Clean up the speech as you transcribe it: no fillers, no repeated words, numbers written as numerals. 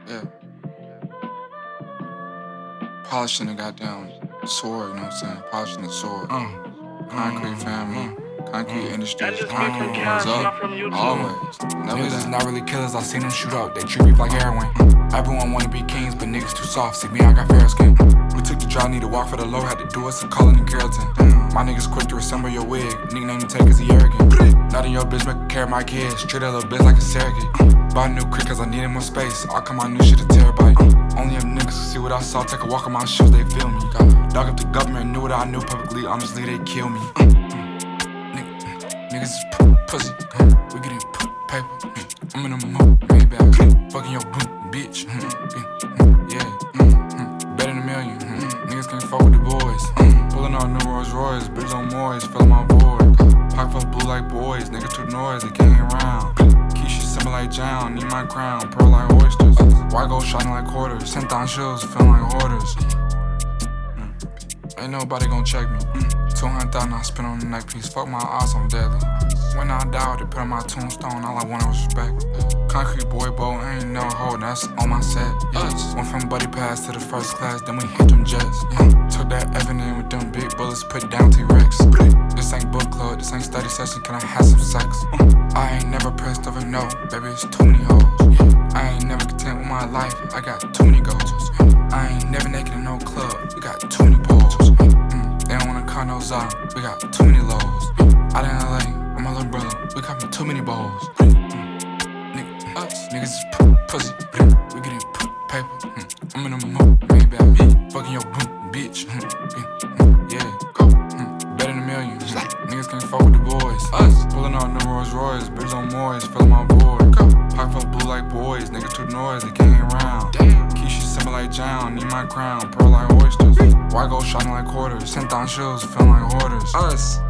Yeah. Polishing the goddamn sword, you know what I'm saying? Polishing the sword. Concrete family, concrete industries, concrete goes up, always. Never Niggas down. is not really killers, I seen them shoot up. They treat beef like heroin. Everyone wanna be kings, but niggas too soft. See me, I got fair skin. We took the drive, need to walk for the low, had to do us some calling in Carrollton. My niggas quick to resemble your wig, nickname you take cause he arrogant. Not in your bitch, make her carry my kids, treat that little bitch like a surrogate. Bought a new crib cause I needed more space, all come my new shit a terabyte. Only if niggas can see what I saw, take a walk on my shoes, they feel me. Dog up the government, knew what I knew publicly, honestly they kill me. Niggas is pussy, we getting paper. I'm in a mood, Maybach, fucking your bitch. Yeah, better than a million. Niggas can't fuck with the boys. Pulling on new Rolls Royce, bitches on Moyes, filling my void. Pocket full blue like boys, niggas too noisy, they can't round. Keisha simple like John, need my crown, pearl like oysters. White gold shining like quarters, 10,000 shoes, feeling like hoarders. Ain't nobody gon' check me. 200,000 I spent on the neck piece. Fuck my odds, I'm deadly. When I die, they put on my tombstone. All I wanted was respect. Concrete boy boat, ain't no hold. That's on my set. Yeah. Went from buddy pass to the first class, then we hit them jets. Yeah. Took that Evan in with them big bullets, put it down T-Rex. This ain't book club, this ain't study session. Can I have some sex? I ain't never pressed over no, baby. It's too many hoes. I ain't never content with my life. I got too many goals. I ain't never naked in no club. We got too many poles. They don't wanna car no Zara, we got too many lows. Out in LA, with my little brother, we got too many bowls. Niggas is pussy, we getting paper. I'm in a mood, Maybach, fucking your bitch. Yeah, better than a million. Niggas can't fuck with the boys. Pulling on new Rolls Royce, bitches on Moyes, filling my void. Pocket full blue like boys, niggas too noisy, they can't round. Keisha simple like John, need my crown, pearl like oysters. White gold shining like quarters, 10,000 shoes, feeling like hoarders.